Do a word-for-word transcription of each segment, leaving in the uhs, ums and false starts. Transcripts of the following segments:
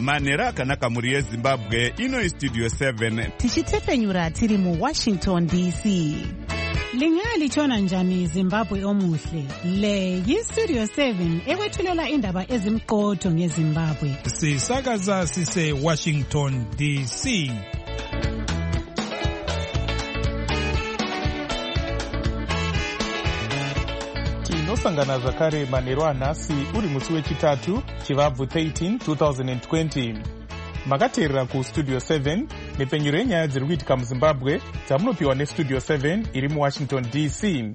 manhero akanaka mhuri yezimbabwe. Ino istudio seven tichitefenyura tiri muwashington D C. Lingalitshona njani Zimbabwe omuhle? Le yistudio seven ekwethulela indaba ezimqotho ngeZimbabwe. Sisakaza sise Washington D C. Tinosangana zvakare manhero anhasi uri musi wechitatu chivabvu thirteen twenty twenty. Makateerera kustudio seven nepenyuro yenyaya dziri kuitika muZimbabwe dzamunopiwa nestudio seven iri muWashington D C.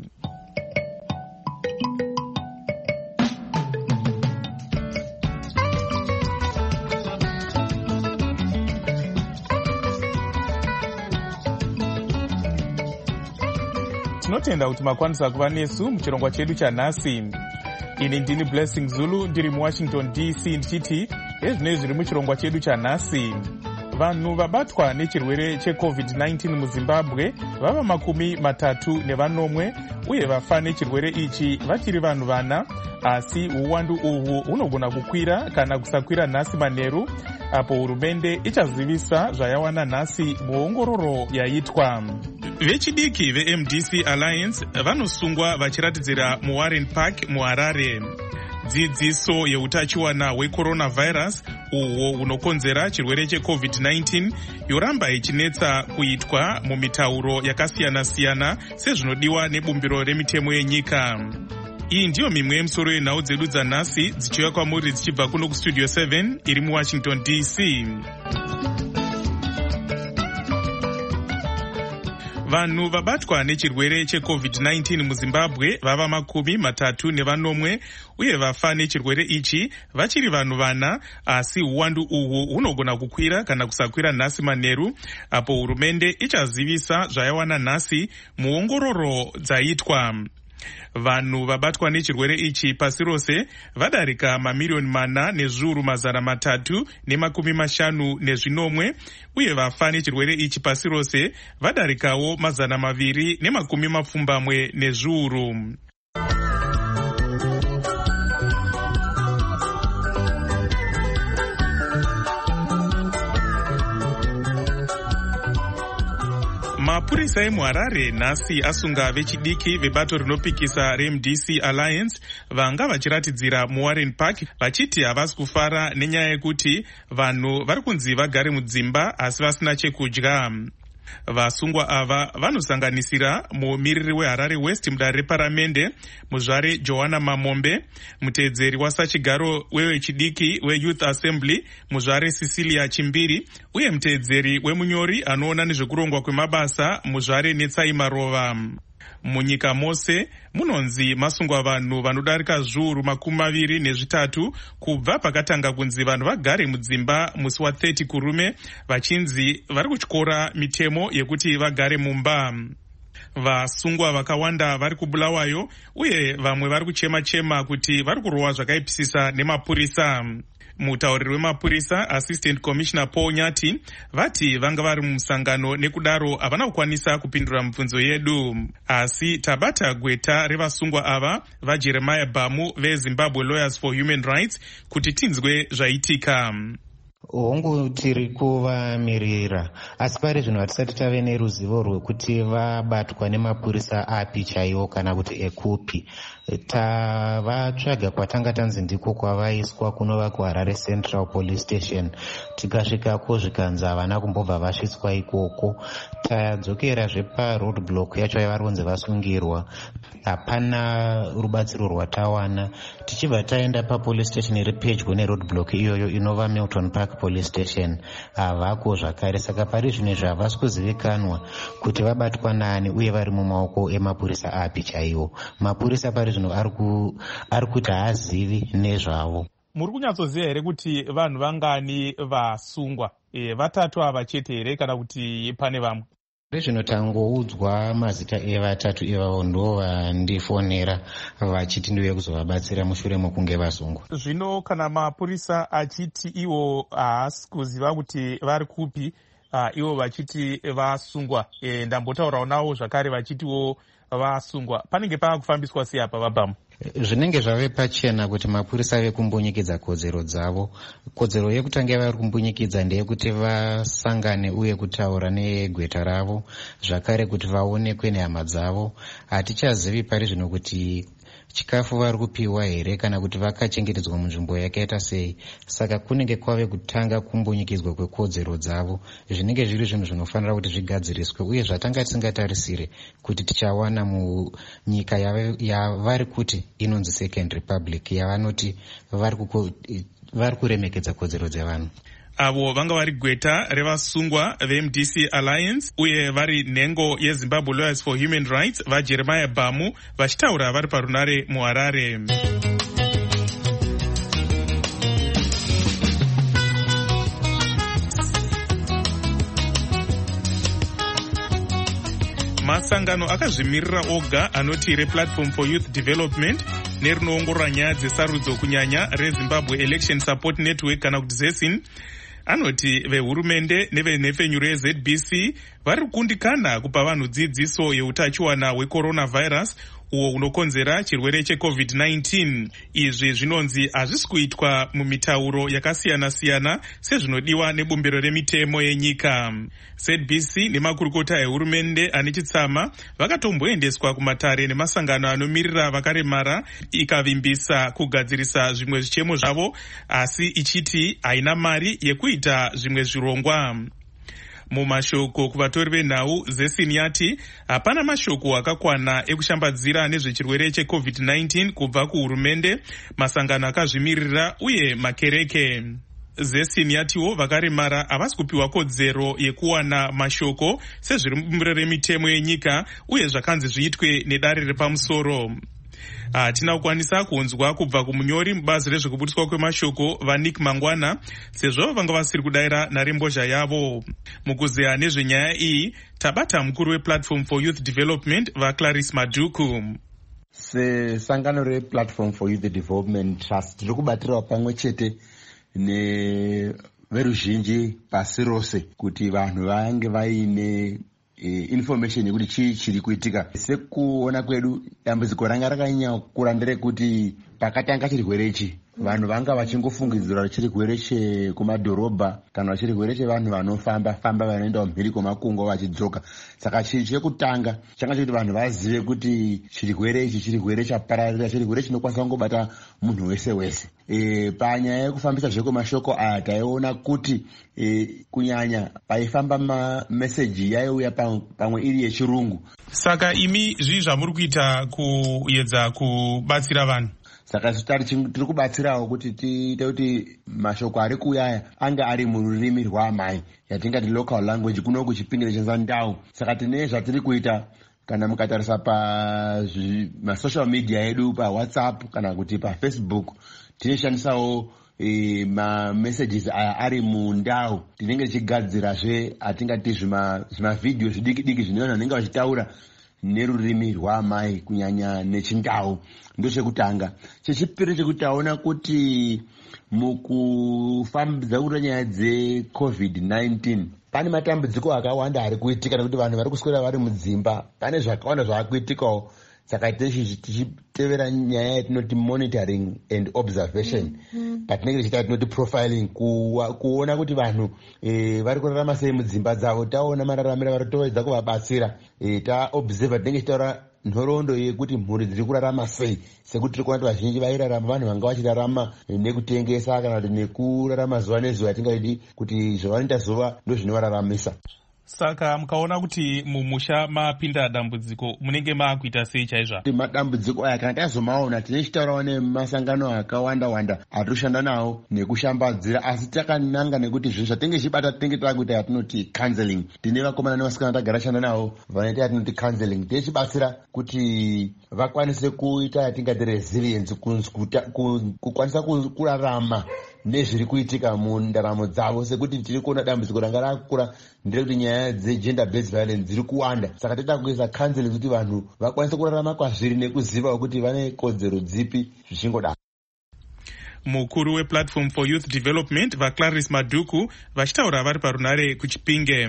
Tinotenda kuti makwanisa kuva nesu muchirongwa chedu chanhasi. Ini ndini Blessing Zulu ndiri muWashington D C ndichiti ezvinei zviri muchirongwa chedu chanhasi. Vanhu vabatwa nechirwere checovid nineteen muZimbabwe vava makumi matatu nevanomwe uye vafa nechirwere ichi vachiri vanhu vana, asi uwandu uhwu hunogona kukwira kana kusakwira nhasi manheru apo hurumende ichazivisa zvayawana nhasi muongororo yaitwa. Vechidiki veM D C Alliance vanosungwa vachiratidzira muWarren Park muHarare. Dzidziso yeutachiwana hwecoronavirus uhwo hunokonzera chirwere checovid nineteen yoramba ichinetsa kuitwa mumitauro yakasiyana-siyana sezvinodiwa nebumbiro remitemo yenyika. Iyi ndiyo mimwe yemisoro yenhau dzedu dzanhasi dzichiuya kwamuri dzichibva kuno kustudio seven iri muWashington D C. Vanhu vabatwa nechirwere checovid nineteen muZimbabwe vava makumi matatu nevanomwe uye vafa nechirwere ichi vachiri vanhu vana, asi uwandu uhwu hunogona kukwira kana kusakwira nhasi manheru apo hurumende ichazivisa zvayawana nhasi muongororo dzaitwa. Vanhu vabatwa nechirwere ichi pasi rose vadarika mamiriyoni mana nezviuru mazana matatu nemakumi mashanu nezvinomwe uye vafa nechirwere ichi pasi rose vadarikawo mazana maviri nemakumi mapfumbamwe nezviuru. Mapurisa emuHarare nhasi asunga vechidiki vebato rinopikisa reM D C Alliance vanga vachiratidzira muWarren Park vachiti havasi kufara nenyaya yekuti vanhu vari kunzi vagare mudzimba asi vasina chekudya. Vasungwa ava vanosanganisira mumiriri weHarare West mudare reparamende muzvare Johanna Mamombe, muteedzeri wasachigaro wevechidiki weYouth Assembly muzvare Cecilia Chimbiri uye muteedzeri wemunyori anoona nezvekurongwa kwemabasa muzvare Netsai Marova. Munyika mose munonzi masungwa vanhu vanodarika zviuru makumi maviri nezvitatu kubva pakatanga kunzi vanhu vagare mudzimba musi wa thirty kurume vachinzi vari kutyora mitemo yekuti vagare mumba. Vasungwa vakawanda vari kubulawayo uye vamwe vari kuchema-chema kuti vari kurohwa zvakaipisisa nemapurisa. Mutauriri wemapurisa Assistant Commissioner Paul Nyati vati vanga vari mumusangano nekudaro havana kukwanisa kupindura mibvunzo yedu, asi tabata gweta revasungwa ava vaJeremiah Bamu veZimbabwe Lawyers for Human Rights kuti tinzwe zvaitika. Hongu tiri kuvamirira, asi pari zvino hatisati tave neruzivo rwekuti vabatwa nemapurisa api chaiwo kana kuti ekupi. Tavatsvaga kwatanga tanzi ndiko kwavaiswa kunova kuHarare Central Police Station. Tikasvikako zvikanzi havana kumbobva vasvitswa ikoko. Tadzokera zvepa road block yacho yavari kunzi vasungirwa. Hapana rubatsiro rwatawana. Tichibva taenda papolice station iri pedyo neroad block iyoyo inova Milton Park Police Station, havako zvakare. Saka pari zvino zvavasi kuzivikanwa kuti vabatwa nani uye vari mumaoko emapurisa api chaiwo. Mapurisa pari zvino ari kuti haazivi nezvavo. Muri kunyatsoziva here kuti vanhu vangani vasungwa? E, vatatu ava chete here kana kuti pane vamwe? Zvinotangoudzwa mazita evatatu ivavo ndo vandifonera vachiti ndiwe kuzovabatsira mushure mokunge vasungwa. Zvino kana mapurisa achiti iwo haasi kuziva kuti vari kupi, uh, iwo vachiti vasungwa, e, ndambotaurawo navo zvakare vachitiwo vasungwa, panenge pava kufambiswa sei apa vaBamu? zvinenge zvave pachena kuti mapurisa ave kumbunyikidzwa kodzero dzavo. Kodzero yekutanga vari kumbunyikidza ndeyekuti vasangane uye kutaura negweta ravo, zvakare kuti vaonekwe nehama dzavo. Hatichazivi pari zvino kuti chikafu vari kupiwa here kana kuti vakachengetedzwa munzvimbo yakaita sei. Saka kunenge kwave kutanga kumbunyikidzwa kwekodzero dzavo, zvinenge zviri zvinhu zvinofanira kuti zvigadziriswe uye zvatanga tisingatarisire kuti tichawana munyika yavari kuti inonzi second republic, yavanoti vari kuremekedza kodzero dzevanhu. Avo vanga vari gweta revasungwa veM D C Alliance uye vari nhengo yeZimbabwe Lawyers for Human Rights vaJeremiah Bhamu vachitaura vari parunare muHarare. Masangano akazvimirira oga anoti rePlatform for Youth Development nerinoongorora nyaya dzesarudzo kunyanya reZimbabwe Election Support Network kana kuti ZESIN anoti vehurumende nevenhefenyuro yeZ B C vari kukundikana kupa vanhu dzidziso yeutachiwana hwecoronavirus uwo unokonzera chirwere checovid nineteen. Izvi zvinonzi hazvisi kuitwa mumitauro yakasiyana-siyana sezvinodiwa nebumbiro remitemo yenyika. Z B C nemakurukota ehurumende ane chitsama vakatomboendeswa kumatare nemasangano anomirira vakaremara ikavimbisa kugadzirisa zvimwe zvichemo zvavo, asi ichiti haina mari yekuita zvimwe zvirongwa. Mumashoko kuvatori venhau, ZESIN yati hapana mashoko akakwana ekushambadzira nezvechirwere checovid nineteen kubva kuhurumende, masangano akazvimirira uye makereke. ZESIN yatiwo vakaremara havasi kupiwa kodzero yekuwana mashoko sezviri mubumbiro remitemo yenyika uye zvakanzi zviitwe nedare repamusoro. Hatina kukwanisa kunzwa kubva kumunyori mubazi rezvekuburiswa kwemashoko vaNick Mangwana sezvo vanga vasiri kudayira nharembozha yavo. Mukuzeya nezvenyaya iyi tabata mukuru wePlatform for Youth Development vaClarice Madhuku. Sesangano rePlatform for Youth Development Trust tiri kubatirawo pamwe chete neveruzhinji pasi rose kuti vanhu vange vaine information yekuti chii chiri kuitika. Sekuona kwedu dambudziko ranga rakanyanya kukura nderekuti pakatanga chirwere ichi vanhu vanga vachingofungidzira chirwere chekumadhorobha kana chirwere chevanhu vanofamba famba vanoenda mhiri kwemakungwa vachidzoka. Saka chii chekutanga changa chekuti vanhu vazive kuti chirwere ichi chirwere chapararira, chirwere chinokwanisa kungobata munhu wese wese. E, panyaya yekufambisa zvekwemashoko aya taiona kuti e, kunyanya paifamba mameseji yaiuya pamwe iri yechirungu. Saka imi zvii zvamuri kuita kuedza kubatsira vanhu? Saka tiri kubatsirawo kuti tiite kuti mashoko ari kuuyaya anga ari mururimi rwaamai yatingati local language kuno kuchipingire chenzandau. Saka tine zvatiri kuita kana mukatarisa pamasocial media edu paWhatsApp kana kuti paFacebook tinoshandisawo e, mamessages aya ari mundau. Tinenge tichigadzirazve atingati zvimavhidhiyo zvidiki-diki zvine vanhu vanenge vachitaura nerurimi rwaamai kunyanya nechindau. Ndochekutanga. Chechipiri chekuti taona kuti mukufambidza kuti nyaya dzecovid nineteen pane matambudziko akawanda ari kuitika nekuti vanhu vari kuswera vari mudzimba. Pane zvakawanda zvaakuitikawo. Saka tichitevera nyaya yatinoti monitoring and observation mm-hmm. patinenge tichita tinoti profiling kuona kuti vanhu e, vari kurarama sei mudzimba dzavo. Taona mararamiro vari toedza kuvabatsira e, taobserva tinenge tichitaura nhoroondo yekuti mhuri dziri kurarama sei, sekuti tiri kuona kuti vazhinji vairarama vanhu vanga vachirarama nekutengesa kana kuti nekurarama zuva nezuva yatingadi kuti zvavanoita zuva ndozvinovararamisa. Saka mukaona kuti mumusha mapinda dambudziko munenge maakuita sei chaizva? Madambudziko aya kana tazomaona tinechitaurawo nemasangano akawanda-wanda atinoshanda nawo nekushambadzira, asi takananga nekuti zvinhu zvatinenge chibata tinenge taakuita yatinoti counseling. Tine vakomana nevasikana tagara shanda nawo vanoita yatinoti counseling. Tichibatsira kuti vakwanise kuita yatingati resilience, kukwanisa kurarama nezviri kuitika mundaramo dzavo. Sekuti tiri kuona dambudziko ranga rakura nderekuti nyaya dzegender based violence dziri kuwanda. Saka tinoda kuisa counseling kuti vanhu vakwanise kurarama kwazviri nekuziva kuti vane kodzero dzipi zvichingodaro. Mukuru wePlatform for Youth Development vaClarice Madhuku vachitaura vari parunare kuChipinge.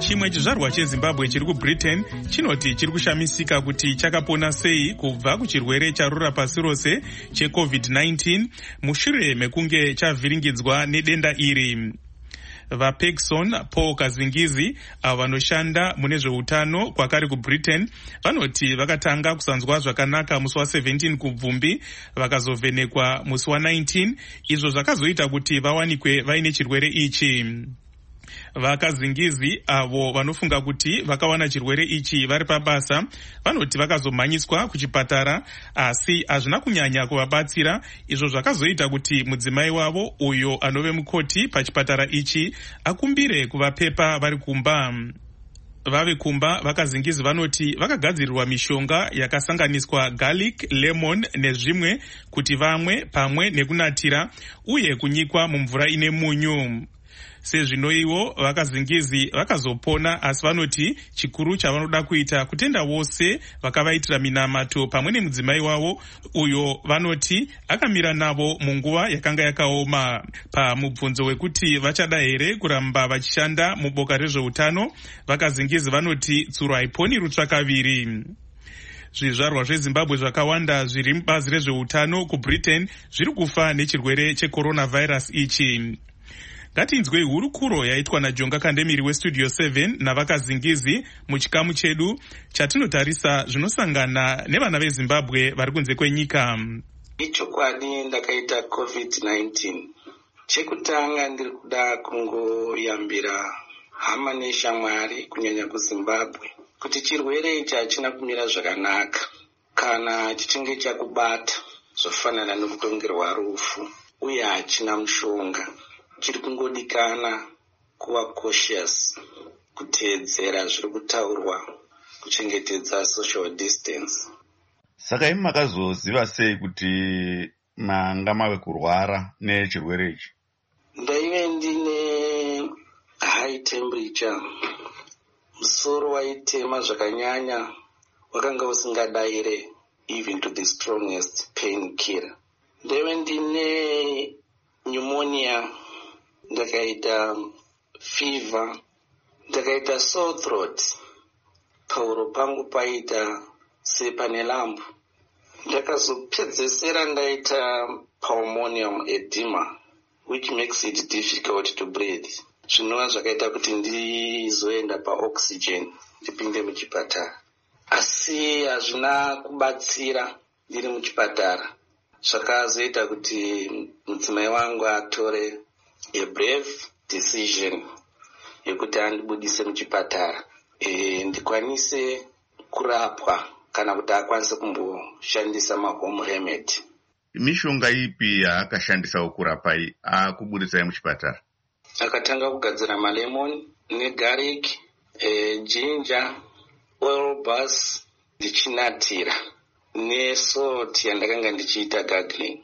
chimwe chizvarwa chezimbabwe chiri kubritain chinoti chiri kushamisika kuti chakapona sei kubva kuchirwere charura pasi rose checovid nineteen mushure mekunge chavhiringidzwa nedenda iri. VaPegson Paul Kazingizi avo vanoshanda mune zveutano kwakare kubritain vanoti vakatanga kusanzwa zvakanaka musi wa17 kubvumbi vakazovhenekwa musi wa19, izvo zvakazoita kuti vawanikwe vaine chirwere ichi. VaKazingizi avo vanofunga kuti vakawana chirwere ichi vari pabasa vanoti vakazomhanyiswa kuchipatara asi hazvina kunyanya kuvabatsira, izvo zvakazoita kuti mudzimai wavo uyo anove mukoti pachipatara ichi akumbire kuvapepa vari kumba. Vave kumba VaKazingizi vanoti vakagadzirirwa mishonga yakasanganiswa garlic, lemon nezvimwe kuti vamwe pamwe nekunatira uye kunyikwa mumvura ine munyu. Sezvinoivo VaKazingizi vakazopona asi vanoti chikuru chavanoda kuita kutenda wose vakavaitira minamato pamwe nemudzimai wavo uyo vanoti akamira navo munguva yakanga yakaoma. Pamubvunzo wekuti vachada here kuramba vachishanda muboka rezveutano, VaKazingizi vanoti tsuro haiponi rutsvakaviri. Zvizvarwa zveZimbabwe zvakawanda zviri mubazi rezveutano kubritain zviri kufa nechirwere checoronavirus ichi. Ngatinzwei hurukuro yaitwa naJonga Kandemiri weStudio seven navaKazingizi muchikamu chedu chatinotarisa zvinosangana nevana veZimbabwe vari kunze kwenyika. Ichokwadi ndakaita covid nineteen. Chekutanga ndiri kuda kungoyambira hama neshamwari kunyanya kuZimbabwe kuti chirwere ichi hachina kumira zvakanaka. Kana chichinge chakubata zvofanana nekutongerwa rufu uye hachina mushonga. Chiri kungodikana kuva cautious, kuteedzera zviri kutaurwa, kuchengetedza social distance. Saka imi makazoziva sei kuti manga mave kurwara nechirwere ichi? Ndaive ndine high temperature, musoro waitema zvakanyanya, wakanga usingadaire even to the strongest pain killer. Ndaive ndine pneumonia, ndakaita fever, ndakaita sore throat, pauro pangu paita sepane lambu. Ndakazopedzesera ndaita pulmonary edema, which makes it difficult to breathe. Zvinova zvakaita kuti ndizoenda paoxygen ndipinde muchipatara. Asi hazvina kubatsira ndiri muchipatara. Zvakazoita kuti mudzimai wangu atore a brave decision yekuti andibudise muchipatara e, ndikwanise kurapwa kana kuti akwanise kumboshandisa mahome remedy. Mishonga ipi yaakashandisa kurapa akubudisai muchipatara? Akatanga kugadzira malemon negarlic, e, ginger, oil bus ndichinatira nesalt yandakanga ndichiita gargling.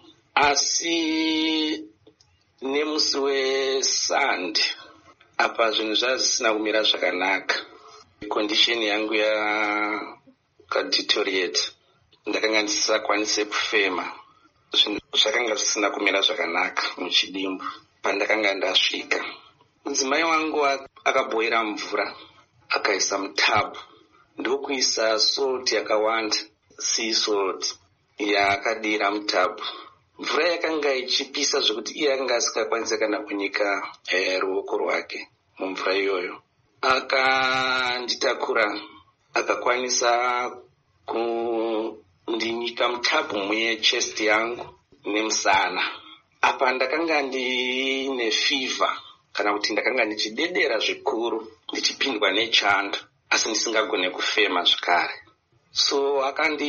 Asi nemusi weSunday apa zvinhu zvazvisina kumira zvakanaka. Condition yangu yakadeteriorate, ndakanga ndisakwanise kufema. Zvinhu zvakanga zvisina kumira zvakanaka muchidimbu. Pandakanga ndasvika, mudzimai wangu akabhoira mvura akaisa mutabhu ndokuisa salt yakawanda, sea salt yaakadira mutabhu. Mvura yakanga ichipisa zvokuti iye akanga asingakwanisa kana kunyika eh, ruoko rwake mumvura iyoyo. Akanditakura akakwanisa kundinyika mutabhu muchest yangu nemusana. Apa ndakanga ndine fever, kana kuti ndakanga ndichidedera zvikuru, ndichipindwa nechando asi ndisingagone kufema zvakare. So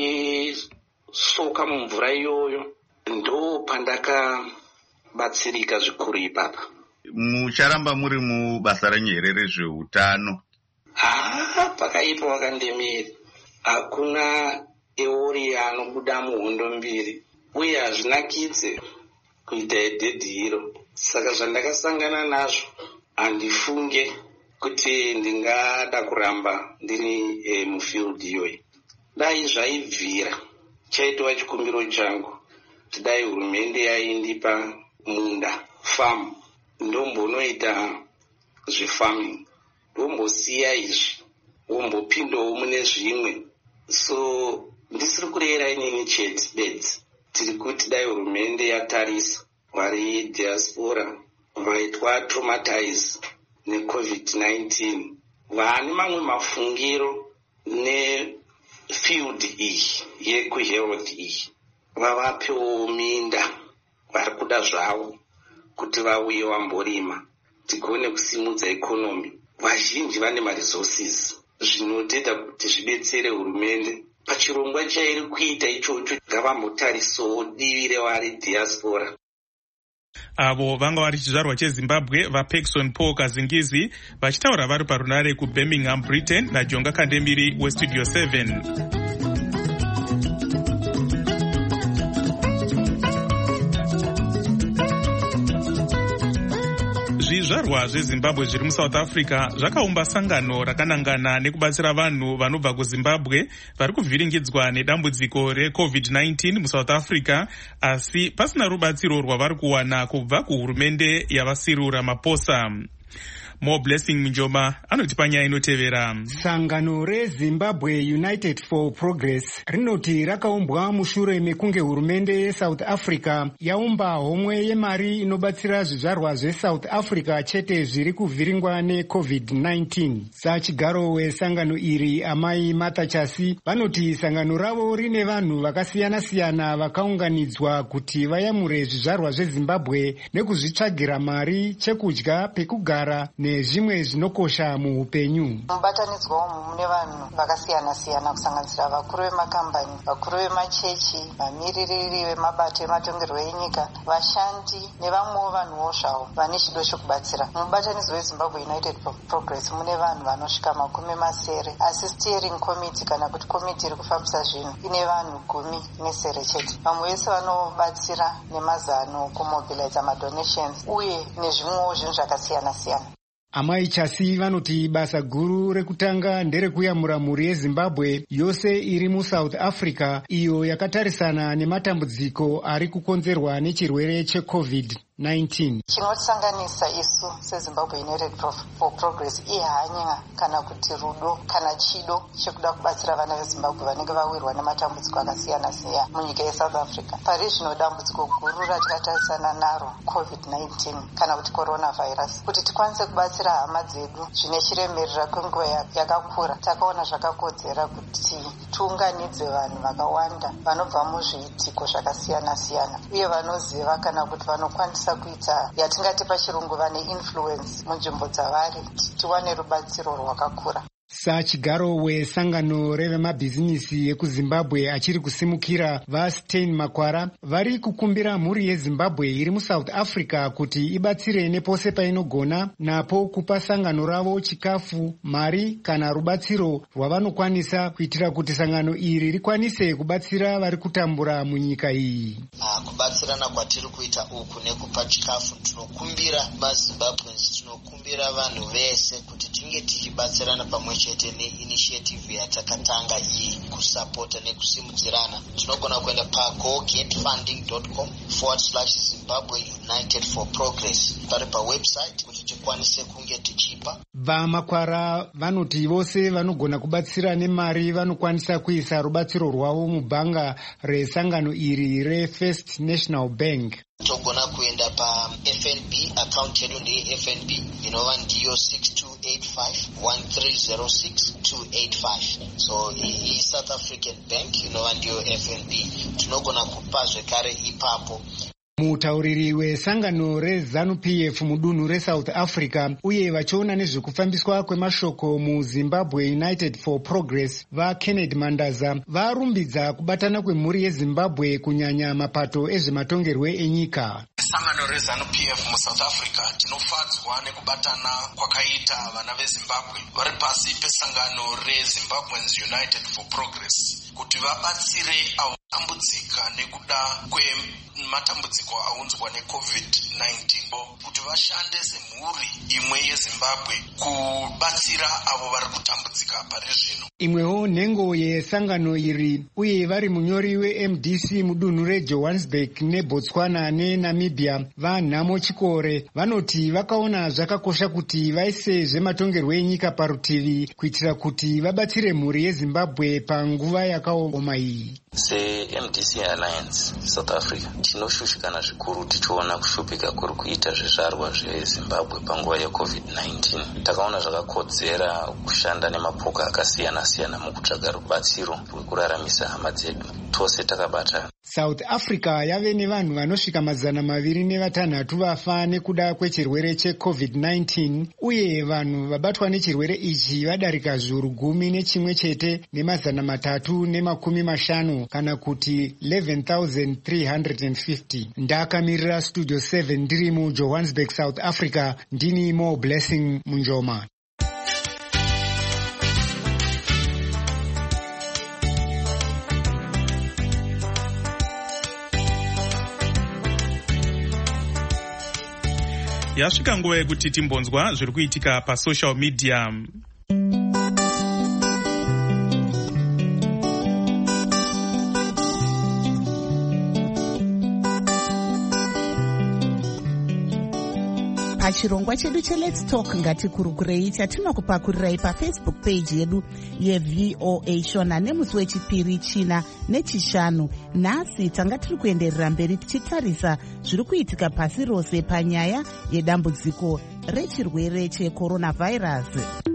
akandisoka mumvura iyoyo, ndo pandakabatsirika zvikuru ipapa. Mucharamba muri mubasa renyu here rezveutano? Ah, pakaipa wakandemiri. Hakuna eori anobuda muhondo mbiri, uye hazvinakidze kuita edhedhi hiro. Saka zvandakasangana nazvo handifunge kuti ndingada kuramba ndiri e, mufield iyoyi. Dai zvaibvira chaitwa chikumbiro changu kuti dai hurumende yaindipa munda farm ndombonoita zvefarming. wombosiya izvi wombopindawo mune zvimwe. So ndisiri kurera inini chete bedzi, tiri kuti dai hurumende yatarisa vari diaspora vaitwa traumatize necovid nineteen, vane mamwe mafungiro nefield iyi yekuhealth iyi, vavapewo minda vari kuda zvavo kuti vauye vamborima tigone kusimudza ikonomi. Vazhinji vane maresources zvinotoita kuti zvidetsere hurumende pachirongwa chairi kuita ichocho. Ngavambotarisawo divi revari diaspora. Avo vanga vari chizvarwa cheZimbabwe vaPaxton Paul Kazingizi vachitaura vari parunare kuBirmingham, Britain, naJonga Kandemiri weStudio seven. Zvizvarwa zveZimbabwe zviri muSouth Africa zvakaumba sangano rakanangana nekubatsira vanhu vanobva kuZimbabwe vari kuvhiringidzwa nedambudziko recovid nineteen muSouth Africa, asi pasina rubatsiro rwavari kuwana kubva kuhurumende yavaCyril Ramaphosa. More Blessing Minjoma anotipa nyaya inotevera. Sangano reZimbabwe United for Progress rinoti rakaumbwa mushure mekunge hurumende yeSouth Africa yaumba homwe yemari inobatsira zvizvarwa zveSouth Africa chete zviri kuvhiringwa necovid nineteen. Sachigaro wesangano iri Amai Martha Chasi vanoti sangano ravo rine vanhu vakasiyana-siyana vakaunganidzwa kuti vayamure zvizvarwa zveZimbabwe nekuzvitsvagira mari, chekudya, pekugara nezvimwe zvinokosha muupenyu. Mubatanidzwa umu mune vanhu vakasiyana-siyana kusanganisira vakuru vemakambani, vakuru vemachechi, vamiririri vemabato ematongerwo enyika, vashandi nevamwewo vanhuwo zvavo vane chido chokubatsira. Mubatanidzwa weZimbabwe United for Progress mune vanhu vanosvika makumi masere, asi steering committee kana kuti komiti iri kufambisa zvinhu ine vanhu gumi nesere chete. Vamwe vese vanobatsira nemazano kumobiliza madonations uye nezvimwewo zvinhu zvakasiyana-siyana. Amai Chasi vanoti basa guru rekutanga nderekuyamura mhuri yeZimbabwe yose iri muSouth Africa iyo yakatarisana nematambudziko ari kukonzerwa nechirwere checovid nineteen. Chinotisanganisa isu seZimbabwe United for Progress ihanya kana kuti rudo kana chido chekuda kubatsira vana veZimbabwe vanenge vawirwa nematambudziko akasiyana-siyana munyika yeSouth Africa. Pari zvino dambudziko guru ratakatarisana naro covid nineteen kana kuti coronavirus, kuti tikwanise kubatsira hama dzedu zvine chiremerera kwenguva yakakura, takaona zvakakodzera kuti tiunganidze vanhu vakawanda vanobva muzviitiko zvakasiyana-siyana uye vanoziva kana kuti vanokwanisa kuita yatingati pachirungu vane influence munzvimbo dzavari, tiwane rubatsiro rwakakura. Sachigaro wesangano revemabhizinisi ekuZimbabwe achiri kusimukira vaStein Makwara vari kukumbira mhuri yeZimbabwe iri muSouth Africa kuti ibatsire nepose painogona napo kupa sangano ravo chikafu, mari kana rubatsiro rwavanokwanisa kuitira kuti sangano iri rikwanise kubatsira vari kutambura munyika iyi. Kubatsirana kwatiri kuita uku nekupa chikafu, tinokumbira vaZimbabweans, tinokumbira vanhu vese kuti tinge tichibatsirana pamwe chete neinitiative yatakatanga iyi kusapota nekusimudzirana. Tinogona kuenda pagogetfunding.com forward slash Zimbabwe United for Progress pari pawebsite kuti tikwanise kunge tichipa. VaMakwara vanoti vose vanogona kubatsira nemari vanokwanisa kuisa rubatsiro rwavo mubhanga resangano iri reFirst National Bank. Togona kuenda paF N B, account yedu ndeye F N B inova ndiyo six two eight five one three zero six two eight five. So iyi South African Bank inova ndiyo F N B. Tinogona kupa zvekare ipapo. Mutauriri wesangano reZANU-P F mudunhu reSouth Africa uye vachiona nezvekufambiswa kwemashoko muZimbabwe United for Progress vaKennedy Mandaza varumbidza kubatana kwemhuri yeZimbabwe kunyanya mapato ezvematongerwo enyika. Sangano reZANU-P F muSouth Africa tinofadzwa nekubatana kwakaita vana veZimbabwe vari pasi pesangano reZimbabweans United for Progress. kuti vabatsire avo vatambudzika nekuda kwematambudziko aunzwa necovid nineteen kuti vashande semhuri imwe yezimbabwe kubatsira avo vari kutambudzika pari zvino. Imwewo nhengo yesangano iri uye vari munyori we-M D C mudunhu reJohannesburg neBotswana neNamibia vaNhamo Chikore vanoti vakaona zvakakosha kuti vaise zvematongerwo enyika parutivi kuitira kuti vabatsire mhuri yeZimbabwe panguva yakaoma iyi. Se-M D C Alliance South Africa tinoshushikana zvikuru tichiona kushupika kuri kuita zvizvarwa zveZimbabwe panguva yecovid nineteen. Takaona zvakakodzera kushanda nemapoka akasiyana siyana mukutsvaga rubatsiro rwekuraramisa hama dzedu tose takabata. South Africa yave nevanhu vanosvika mazana maviri nevatanhatu vafa nekuda kwechirwere checovid nineteen uye vanhu vabatwa nechirwere ichi vadarika zviuru gumi nechimwe chete nemazana matatu nemakumi mashanu kana kuti eleven thousand three hundred fifty. Ndakamirira studio seven ndiri muJohannesburg, South Africa. Ndini Mo Blessing Munjoma. Yasvika nguva yekuti timbonzwa zviri kuitika pasocial media. Pachirongwa chedu cheLet's Talk ngatikurukurei chatinokupakurirai pafacebook page yedu yeV O A Shona nemusi wechipiri, china nechishanu. Nhasi tanga tiri kuenderera mberi tichitarisa zviri kuitika pasi rose panyaya yedambudziko rechirwere checoronavirus.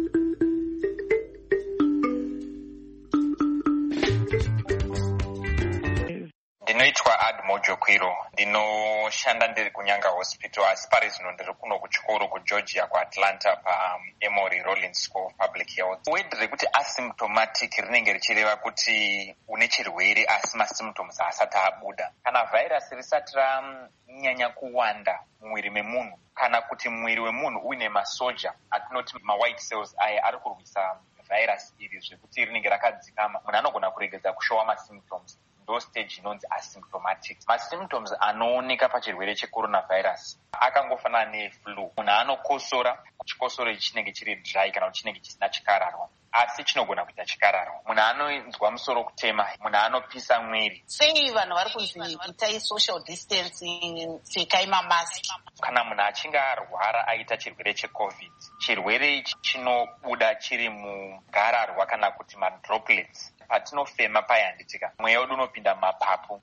Ndinoitwa Admojo Kwiro, ndinoshanda ndiri kuNyanga Hospital, asi pari zvino ndiri kuno kuchikoro kuGeorgia kuAtlanta paEmory Rollins School of Public Health. Word rekuti asymptomatic rinenge richireva kuti une chirwere asi masymptoms haasati abuda. Kana virus risati ranyanya kuwanda mumwiri memunhu, kana kuti mumwiri wemunhu uine masoja atinoti ma-white cells aya ari kurwisa virus iri zvekuti rinenge rakadzikama, munhu anogona kuregedza kushowa masymptoms. Ndo stage inonzi asymptomatic. Masymptoms anooneka pachirwere checoronavirus akangofanana neflu. Munhu anokosora, chikosoro ichi chinenge chiri dry kana kuti chinenge chisina chikararwa, asi chinogona kuita chikararwa. Munhu anonzwa musoro kutema, munhu anopisa mwiri. Sei vanhu vari kunzi itai social distancing, pfekai mamaski? Kana munhu achinge arwara aita chirwere checovid, chirwere ichi chinobuda chiri mugararwa kana kuti madroplets. Patinofema payanditika, mweya wedu unopinda mumapapu.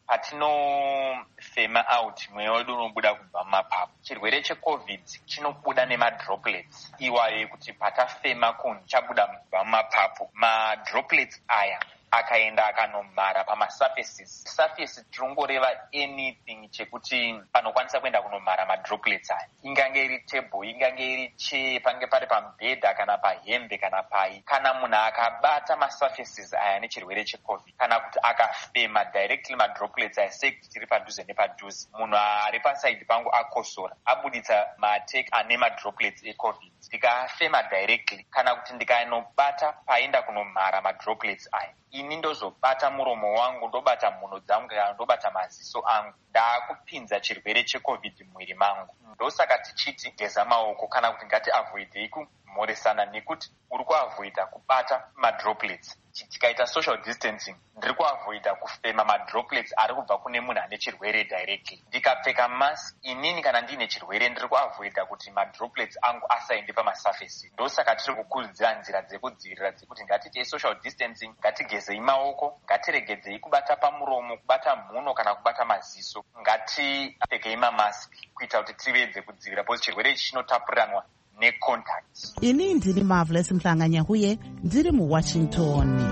Patinofema out, mweya wedu unobuda kubva mumapapu. Chirwere checovid chinobuda nemadroplets iwayo kuti patafema kunhu chabuda kubva mumapapu. Madroplets aya akaenda akanomhara pamasurfaces. Surface tirongoreva anything chekuti panokwanisa kuenda kunomhara madroplets aya. Ingange iri table, ingange iri chair, pange pari pamubhedha kana pahembe kana pai. Kana munhu akabata masurfaces aya nechirwere checovid, kana kuti akafema directly madroplets aya sekuti tiri padhuze nepadhuze, munhu ari pasaidi pangu akosora, abuditsa mateke ane madroplets ecovid. Ndikafema directly kana kuti ndikainobata paenda kunomhara madroplets aya, ini ndozobata muromo wangu, ndobata mhuno dzangu kana ndobata maziso angu, ndaakupinza chirwere checovid mumwiri mangu. Ndosaka tichiti geza maoko kana kuti ngati avoidei kumhoresana nekuti uri kuavoida kubata madroplets. Tikaita social distancing, ndiri kuavoida kufema madroplets ari kubva kune munhu ane chirwere directly. Ndikapfeka mask, inini kana ndiine chirwere ndiri kuavoida kuti madroplets angu asaende pamasurface. Ndosaka tiri kukurudzira nzira dzekudzivirira dzekuti ngatiite social distancing, ngatigezei maoko, ngatiregedzei kubata pamuromo, kubata mhuno kana kubata maziso, ngatipfekei mamask kuita kuti tivedze kudzivirira, pozi chirwere ichi chinotapuriranwa necontacts. Ini ndiri Marvelous Mhlanganya huye ndiri muWashington.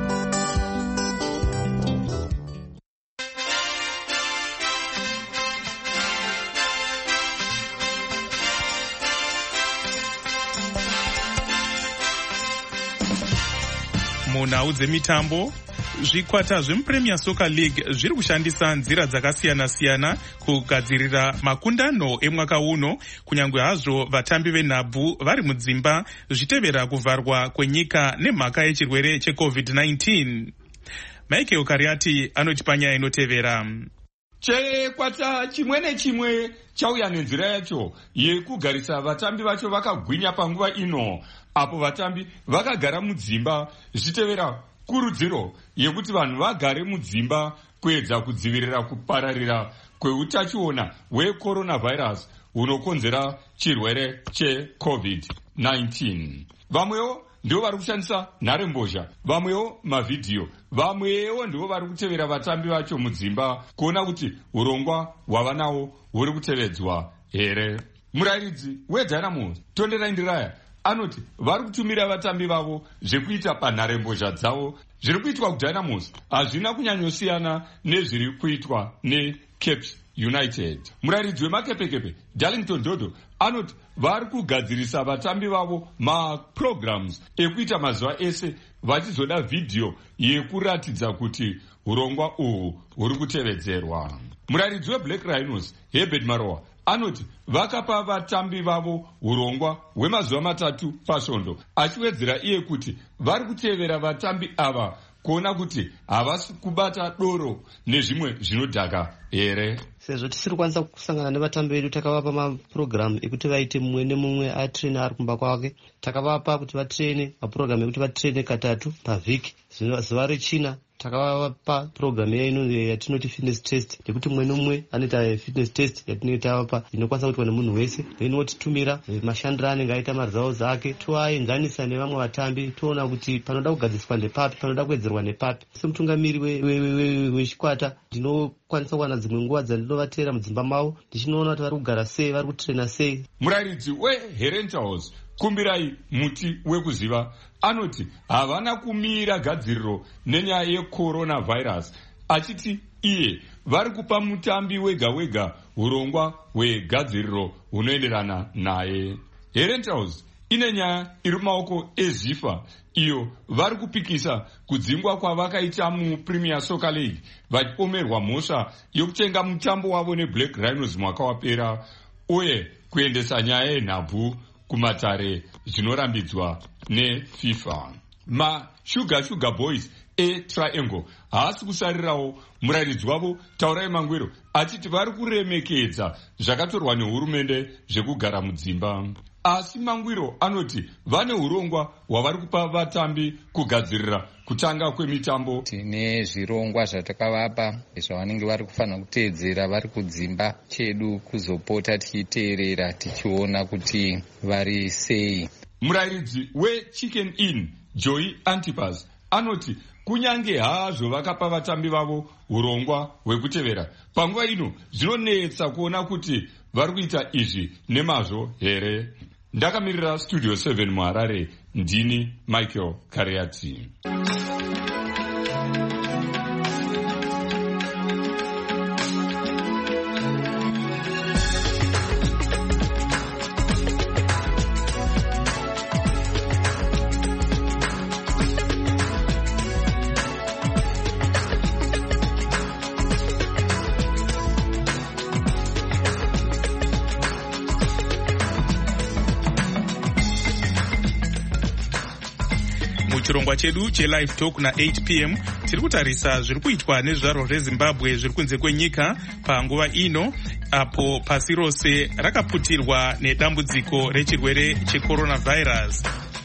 Munhau dzemitambo, zvikwata zvemuPremier Soccer League zviri kushandisa nzira dzakasiyana-siyana kugadzirira makundano emwaka uno, kunyange hazvo vatambi venhabvu vari mudzimba zvichitevera kuvharwa kwenyika nemhaka yechirwere checovid nineteen. Michael Kariati anotipa nyaya inotevera. Chekwata chimwe nechimwe chauya nenzira yacho yekugarisa vatambi vacho vakagwinya panguva ino, apo vatambi vakagara mudzimba zvichitevera kurudziro yekuti vanhu vagare mudzimba kuedza kudzivirira kupararira kweutachiona hwecoronavirus hunokonzera chirwere checovid nineteen. Vamwewo ndivo vari kushandisa nharembozha, vamwewo mavhidhiyo, vamwewo ndivo vari kutevera vatambi vacho mudzimba kuona kuti urongwa hwava nawo huri kutevedzwa here. Murayiridzi wedynamos Tondera Indiraya anoti vari kutumira vatambi vavo zvekuita panharembozha dzavo. Zviri kuitwa kudynamos hazvina kunyanyosiyana nezviri kuitwa neCape United. Murayiridzi wemakepekepe Darlington Dodo anoti vari kugadzirisa vatambi vavo maprograms ekuita mazuva ese vachizoda vhidhiyo yekuratidza kuti urongwa uhwu huri kutevedzerwa. Murayiridzi weBlack Rhinos Herbert Marowa anoti vakapa vatambi vavo urongwa hwemazuva matatu pasvondo, achiwedzera iye kuti vari kutevera vatambi ava kuona kuti havasi kubata doro nezvimwe zvinodhaka here. Sezvo tisiri kwanisa kusangana nevatambi vedu, takavapa mapurogiramu ekuti vaite mumwe nemumwe atrene ari kumba kwake. Takavapa kuti vatrene mapurogiramu ekuti vatrene katatu pavhiki. Zuva rechina takavapa purogiramu yaino yatinoti fitness test, yekuti mumwe nomumwe anoita fitness test yatinenge tavapa inokwanisa kuitwa nemunhu wese. Then votitumira mashandiro anenge aita maresults ake, toaenganisa nevamwe vatambi toona kuti panoda kugadziswa ndepapi, panoda kuwedzerwa nepapi. Semutungamiri wechikwata ndinokwanisa kuwana dzimwe nguva dzandinovatera mudzimba mavo ndichinoona kuti vari kugara sei, vari kutrena sei. Murayiridzi weHerentals Kumbirai Muti wekuziva anoti havana kumira gadziriro nenyaya yecoronavirus, achiti iye vari kupa mutambi wega wega urongwa hwegadziriro hunoenderana naye. Herentals ine nyaya iri mumaoko ezvifa iyo vari kupikisa kudzingwa kwavakaita muPremier Soccer League vachiomerwa mhosva yokutenga mutambo wavo neBlack Rhinos mwaka wapera, uye kuendesa nyaya yenhabvu kumatare zvinorambidzwa neFIFA. MaSugar Sugar Boys eTriangle haasi kusarirawo. Murayiridzi wavo Taurai Mangwiro achiti vari kuremekedza zvakatorwa nehurumende zvekugara mudzimba. Asi Mangwiro anoti vane urongwa hwavari kupa vatambi kugadzirira kutanga kwemitambo. Tine zvirongwa zvatakavapa zvavanenge vari kufanira kuteedzera vari kudzimba chedu, kuzopota tichiteerera tichiona kuti vari sei. Murayiridzi weChicken Inn Joy Antipas anoti kunyange hazvo vakapa vatambi vavo urongwa hwekutevera, panguva ino zvinonetsa kuona kuti vari kuita izvi nemazvo here. Ndakamirira Studio seven muHarare, ndini Michael Kariati. Chirongwa chedu chelive talk na eight p m tiri kutarisa zviri kuitwa nezvizvarwa zveZimbabwe zviri kunze kwenyika panguva ino, apo pasi rose rakaputirwa nedambudziko rechirwere checoronavirus.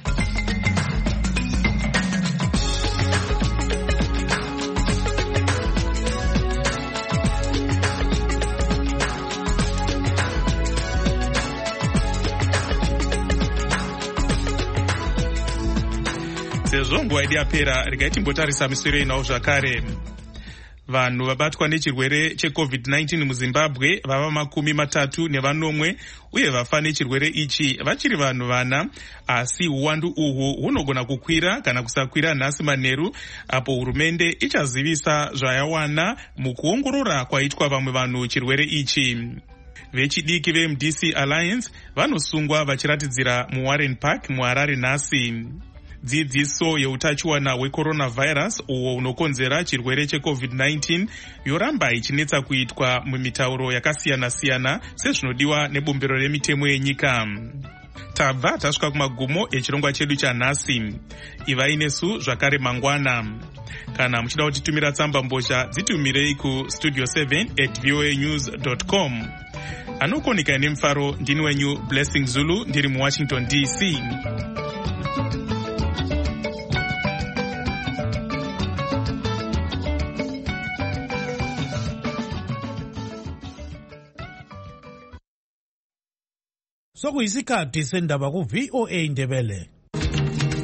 Sezvo nguva yedu yapera, regai timbotarisa misoro inawo zvakare. Vanhu vabatwa nechirwere checovid nineteen muZimbabwe vava makumi matatu nevanomwe, uye vafa nechirwere ichi vachiri vanhu vana, asi uwandu uhwu hunogona kukwira kana kusakwira nhasi manheru, apo hurumende ichazivisa zvayawana mukuongorora kwaitwa vamwe vanhu chirwere ichi. Vechidiki veM D C Alliance vanosungwa vachiratidzira muWarren Park muHarare nhasi. Dzidziso yeutachiwana hwecoronavirus uwo unokonzera chirwere checovid nineteen yoramba ichinetsa kuitwa mumitauro yakasiyana-siyana sezvinodiwa nebumbiro remitemo yenyika. tabva tasvika kumagumo echirongwa chedu chanhasi. Ivai nesu zvakare mangwana. Kana muchida kutitumira tsamba mbozha dzitumirei ku studio seven at voa news dot com. Anokonika nemufaro ndini wenyu Blessing Zulu ndiri muWashington D C. Sokuyisikhathi sendaba ku V O A Ndebele.